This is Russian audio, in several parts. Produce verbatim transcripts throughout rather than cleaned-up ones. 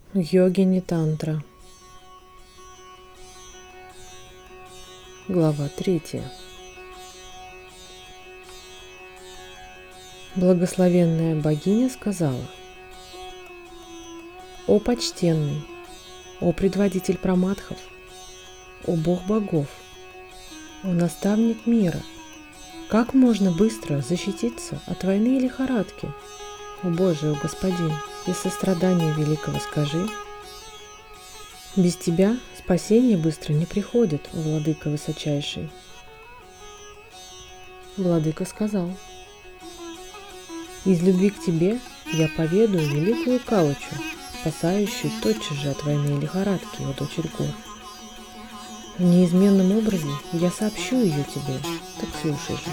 Йогини тантра. Глава третья. Благословенная богиня сказала: «О почтенный, о предводитель праматхов, о бог богов, о наставник мира, как можно быстро защититься от войны и лихорадки? О Боже, о Господин, из сострадания великого скажи. Без тебя спасение быстро не приходит, о Владыка высочайший». Владыка сказал: «Из любви к тебе я поведаю великую Кавачу, спасающую тотчас же от войны и лихорадки, о дочерь гор. В неизменном образе я сообщу ее тебе, так слушай же.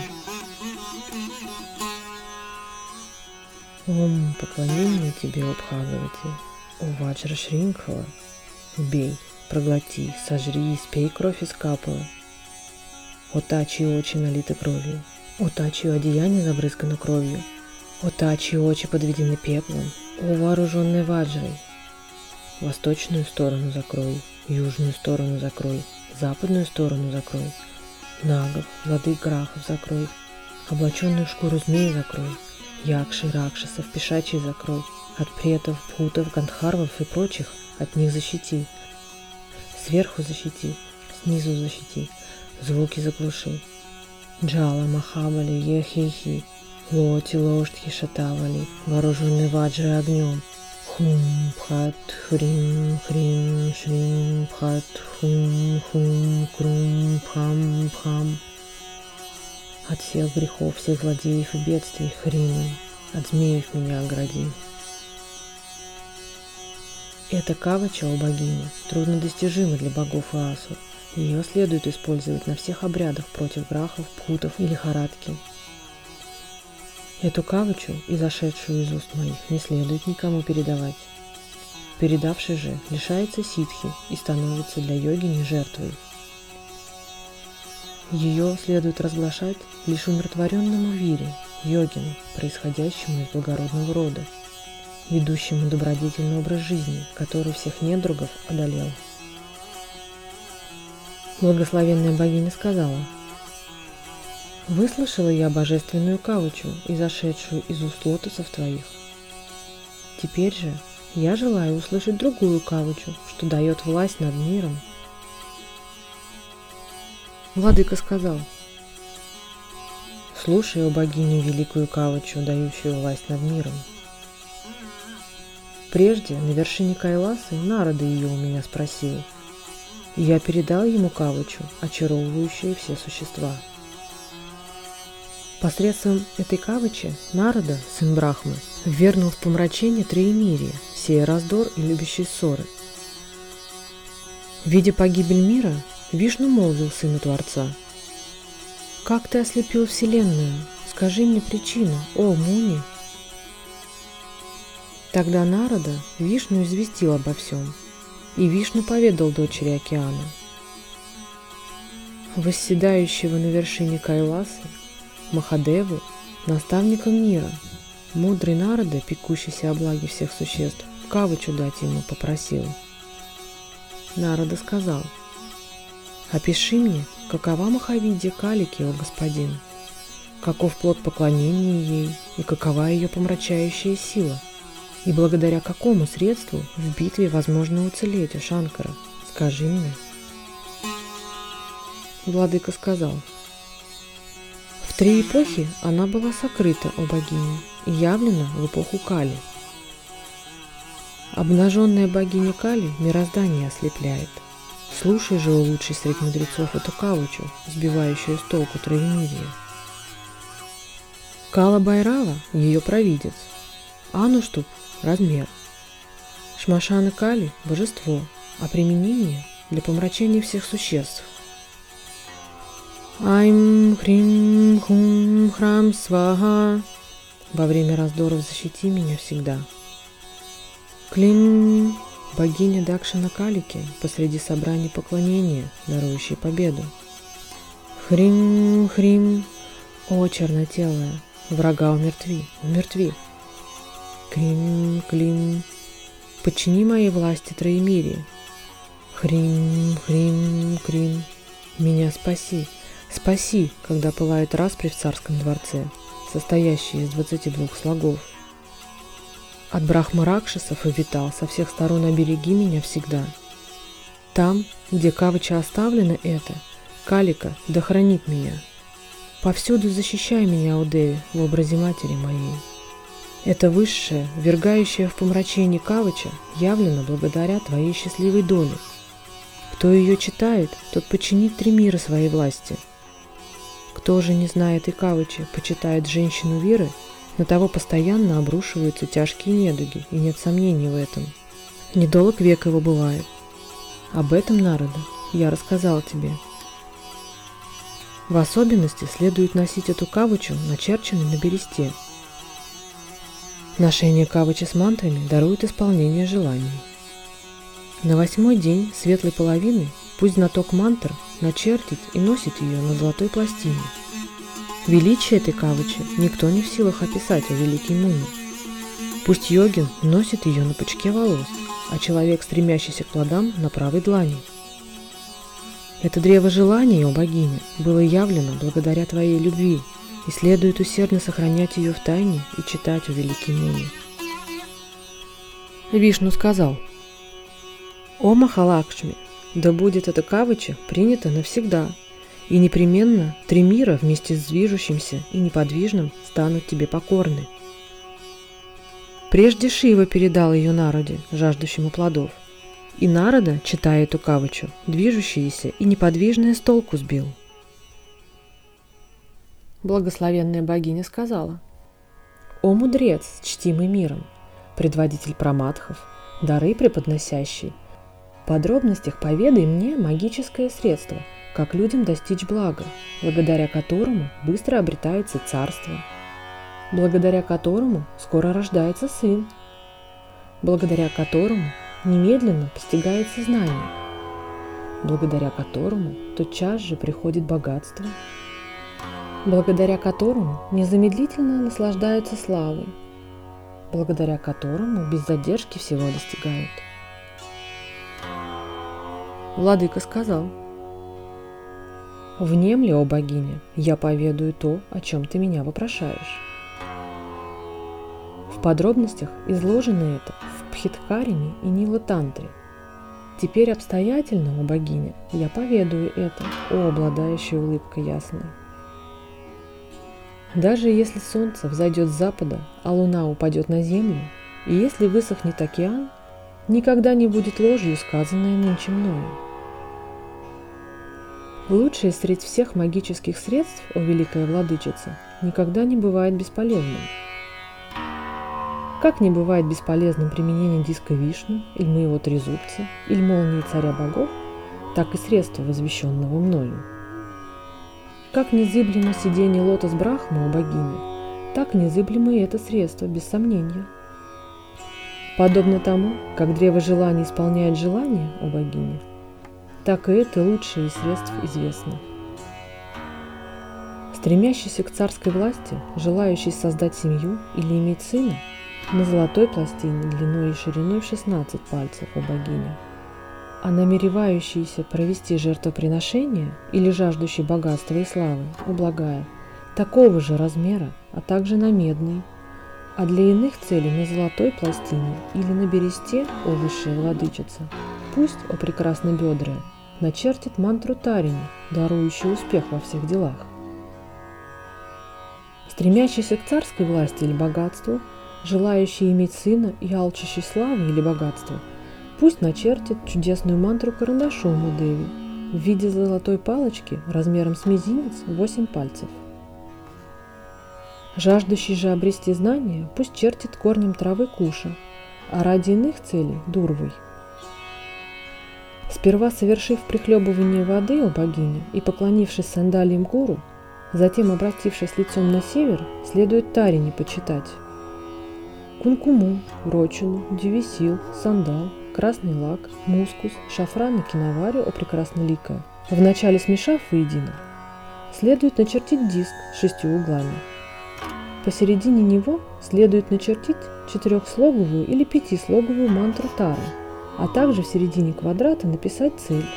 Ом, поклонение тебе, о Бхагавати, о Ваджра Шрингхала, бей, проглоти, сожри, спей кровь из капала. О та, чьи очи налиты кровью, о та, чье одеяние забрызгано кровью, о та, чьи очи подведены пеплом, о вооруженной Ваджрой. Восточную сторону закрой, южную сторону закрой, западную сторону закрой, нагов, владык грахов закрой, облаченную шкуру змеи закрой, якши, ракшасов, пешачей закрой, от претов, бхутов, гандхарвов и прочих от них защити. Сверху защити, снизу защити, звуки заглуши. Джала, Махабали, Ехихи, Лоти, Лоштхи, Шатавали, вооруженный Ваджрой огнем. Хум, Пхат, Хрим, Хрим, Шрим, Пхат, Хум, Хум, Крум, Пхам, Пхам. От всех грехов, всех злодеев и бедствий, Хрим, от змеев меня огради. Эта Кавача, о богиня, труднодостижима для богов и асур. Ее следует использовать на всех обрядах против грахов, пхутов и лихорадки. Эту Кавачу, изошедшую из уст моих, не следует никому передавать. Передавший же лишается ситхи и становится для йогини жертвой. Ее следует разглашать лишь умиротворенному вире, йогину, происходящему из благородного рода, ведущему добродетельный образ жизни, который всех недругов одолел. Благословенная богиня сказала: «Выслушала я божественную Кавачу, изошедшую из уст лотосов твоих. Теперь же я желаю услышать другую Кавачу, что дает власть над миром». Владыка сказал: «Слушай, о богиню, великую Кавачу, дающую власть над миром. Прежде на вершине Кайласы Нарада ее у меня спросил, и я передал ему Кавачу, очаровывающую все существа. Посредством этой Кавачи Нарада, сын Брахмы, ввергнул в помрачение троемирие, сея раздор и любящие ссоры. Видя погибель мира, Вишну молвил сыну Творца: «Как ты ослепил Вселенную? Скажи мне причину, о Муни». Тогда Нарада Вишну известил обо всем, и Вишну поведал дочери океана. Восседающего на вершине Кайласы, Махадеву, наставника мира, мудрый Нарада, пекущийся о благе всех существ, Кавачу дать ему попросил. Нарада сказал: «Опиши мне, какова Махавидья Калики, о господин, каков плод поклонения ей и какова ее помрачающая сила, и благодаря какому средству в битве возможно уцелеть, о Шанкара, скажи мне». Владыка сказал: «В три эпохи она была сокрыта, о богиня, и явлена в эпоху Кали. Обнаженная богиня Кали мироздание ослепляет. Слушай же, о лучший среди мудрецов, эту Кавачу, сбивающую с толку троемирие. Кала Байрава – ее провидец, Ануштуп – размер, Шмашана Кали – божество, а применение – для помрачения всех существ. Айм Хрим Хум Храм Сваха, во время раздоров защити меня всегда. Клин – богиня Дакшина Калики посреди собраний поклонения, дарующей победу. Хрим, Хрим, о чернотелая, врага умертви, умертви. Клим, Клим, подчини моей власти троемирие. Хрим, хрим, крим, меня спаси, спаси, когда пылает распри в царском дворце, состоящий из двадцати двух слогов. От Брахмы Ракшасов и витал, со всех сторон обереги меня всегда. Там, где Кавача оставлено это, Калика да хранит меня. Повсюду защищай меня, о Деви, в образе матери моей. Это высшее, ввергающее в помрачение Кавача, явлено благодаря твоей счастливой доле. Кто ее читает, тот подчинит три мира своей власти. Кто же не знает и Кавача, почитает женщину Виры, на того постоянно обрушиваются тяжкие недуги, и нет сомнений в этом. Недолг век его бывает. Об этом, Нарада, я рассказал тебе. В особенности следует носить эту кавачу, начерченную на бересте. Ношение кавачи с мантрами дарует исполнение желаний. На восьмой день светлой половины пусть знаток мантр начертит и носит ее на золотой пластине. Величие этой кавачи никто не в силах описать, о великий Муни. Пусть йогин носит ее на пучке волос, а человек, стремящийся к плодам, на правой длани. Это древо желаний, о богиня, было явлено благодаря твоей любви, и следует усердно сохранять ее в тайне и читать, о великий Муни. Вишну сказал: «О Махалакшми, да будет эта кавача принята навсегда, и непременно три мира вместе с движущимся и неподвижным станут тебе покорны». Прежде Шива передал ее Нараде, жаждущему плодов, и Нарада, читая эту кавачу, движущееся и неподвижное с толку сбил. Благословенная богиня сказала: «О мудрец, чтимый миром, предводитель праматхов, дары преподносящий, в подробностях поведай мне магическое средство, как людям достичь блага, благодаря которому быстро обретается царство, благодаря которому скоро рождается сын, благодаря которому немедленно постигается знание, благодаря которому тотчас же приходит богатство, благодаря которому незамедлительно наслаждаются славой, благодаря которому без задержки всего достигают». Владыка сказал: «Внемли, о богиня, я поведаю то, о чем ты меня вопрошаешь». В подробностях изложено это в Бхидхарине и Нила-тантре. Теперь обстоятельно, о богиня, я поведаю это, о обладающей улыбкой ясной. Даже если солнце взойдет с запада, а луна упадет на землю, и если высохнет океан, никогда не будет ложью сказанное нынче мною. Лучшее среди всех магических средств, о великая владычица, никогда не бывает бесполезным. Как не бывает бесполезным применение диска Вишну, или моего трезубца, или молнии царя богов, так и средства, возвещенного мною. Как незыблемо сидение лотос Брахмы, о богине, так незыблемо и это средство, без сомнения. Подобно тому, как древо желаний исполняет желание, о богине, так и это лучшее из средств известно. Стремящийся к царской власти, желающий создать семью или иметь сына, на золотой пластине длиной и шириной в шестнадцать пальцев, о богиня, а намеревающийся провести жертвоприношение или жаждущий богатства и славы, о благая, такого же размера, а также на медной, а для иных целей на золотой пластине или на бересте, о высшая владычица, пусть, о прекраснобедрая, начертит мантру Тарини, дарующую успех во всех делах. Стремящийся к царской власти или богатству, желающий иметь сына и алчащий славы или богатства, пусть начертит чудесную мантру карандашом у Деви в виде золотой палочки размером с мизинец восемь пальцев. Жаждущий же обрести знания, пусть чертит корнем травы куша, а ради иных целей – дурвой. Сперва совершив прихлебывание воды, о богине, и поклонившись сандалиям гуру, затем, обратившись лицом на север, следует Тарини почитать. Кункуму, рочину, девисил, сандал, красный лак, мускус, шафран и киноварю, о прекрасноликая, вначале смешав воедино, следует начертить диск с шестью углами. посередине него следует начертить четырехслоговую или пятислоговую мантру Тары, а также в середине квадрата написать цель.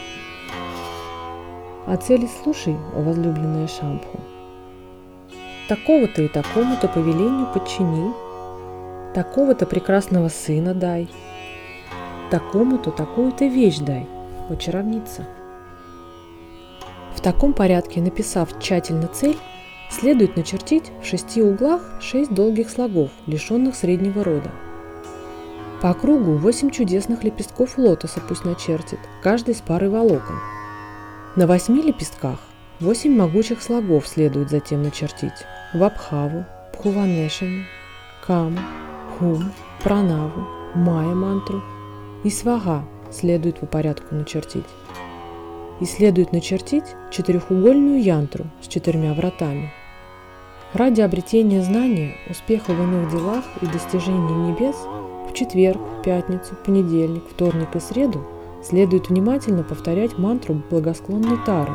О цели слушай, о возлюбленная Шамбху. Такого-то и такому-то повелению подчини, такого-то прекрасного сына дай, такому-то такую-то вещь дай, о чаровница. В таком порядке, написав тщательно цель, следует начертить в шести углах шесть долгих слогов, лишенных среднего рода. По кругу восемь чудесных лепестков лотоса пусть начертит, каждый с парой волокон. На восьми лепестках восемь могучих слогов следует затем начертить: Вабхаву, Пхуванешами, Каму, Хум, Пранаву, Майя мантру и Сваха следует по порядку начертить. И следует начертить четырехугольную янтру с четырьмя вратами. Ради обретения знания, успеха в иных делах и достижения небес в четверг, пятницу, понедельник, вторник и среду следует внимательно повторять мантру благосклонной Тары.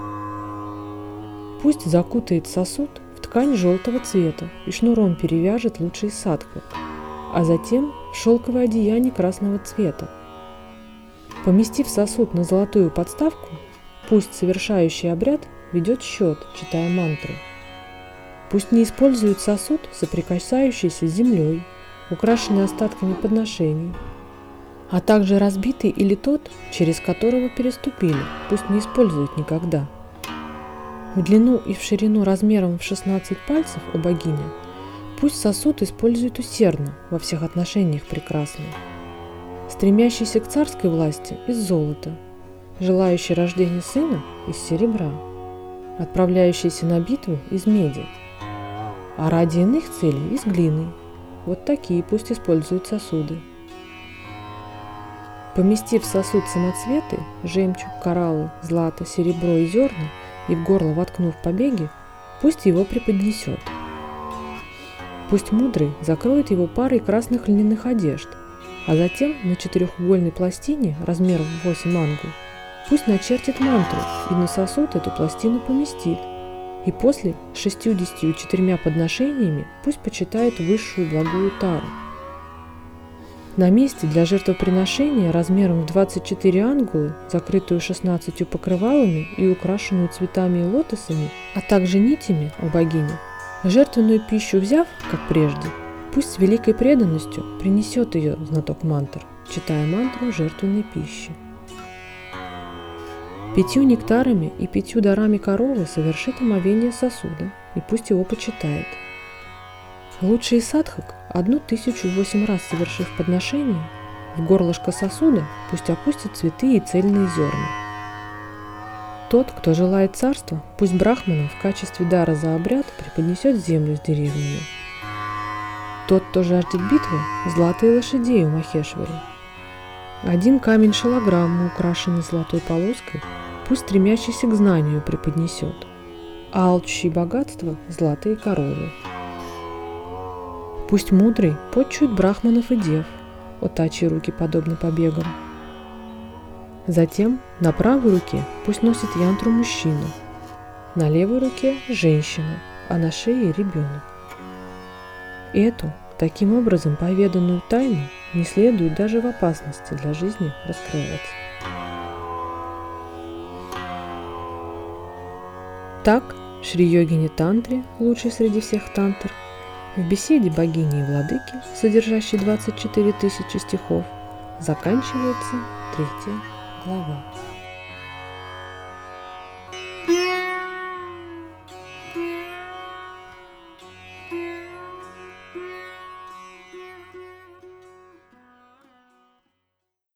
Пусть закутает сосуд в ткань желтого цвета и шнуром перевяжет лучший садхак, а затем в шелковое одеяние красного цвета. Поместив сосуд на золотую подставку, пусть совершающий обряд ведет счет, читая мантру. Пусть не использует сосуд, соприкасающийся с землей, украшенный остатками подношений, а также разбитый или тот, через которого переступили, пусть не использует никогда. В длину и в ширину размером в шестнадцать пальцев у богини пусть сосуд использует усердно, во всех отношениях прекрасно. Стремящийся к царской власти из золота, желающий рождения сына из серебра, отправляющийся на битву из меди, а ради иных целей из глины. Вот такие пусть используют сосуды. Поместив в сосуд самоцветы, жемчуг, кораллы, злато, серебро и зерна и в горло воткнув побеги, пусть его преподнесет. Пусть мудрый закроет его парой красных льняных одежд, а затем на четырехугольной пластине размером в восемь ангул пусть начертит мантру и на сосуд эту пластину поместит, и после шестьюдесятью четырьмя подношениями пусть почитает высшую благую Тару. На месте для жертвоприношения размером в двадцать четыре ангулы, закрытую шестнадцатью покрывалами и украшенную цветами и лотосами, а также нитями у богини, жертвенную пищу взяв, как прежде, пусть с великой преданностью принесет ее знаток мантр, читая мантру жертвенной пищи. Пятью нектарами и пятью дарами коровы совершит омовение сосуда, и пусть его почитает. Лучший садхак, одну тысячу восемь раз совершив подношение, в горлышко сосуда пусть опустит цветы и цельные зерна. Тот, кто желает царства, пусть брахманам в качестве дара за обряд преподнесет землю с деревьями. Тот, кто жаждет битвы, золотые лошадей у Махешвари. Один камень шалограммы, украшенный золотой полоской, пусть стремящийся к знанию преподнесет, а алчущий богатство – золотые коровы. Пусть мудрый почует брахманов и дев, отачьи руки подобны побегам. Затем на правой руке пусть носит янтру мужчина, на левой руке – женщина, а на шее – ребенок. Эту, таким образом поведанную тайну не следует даже в опасности для жизни раскрывать. Так, в Шри-йогине Тантре, лучшей среди всех тантр, в беседе богини и владыки, содержащей двадцать четыре тысячи стихов, заканчивается третья глава.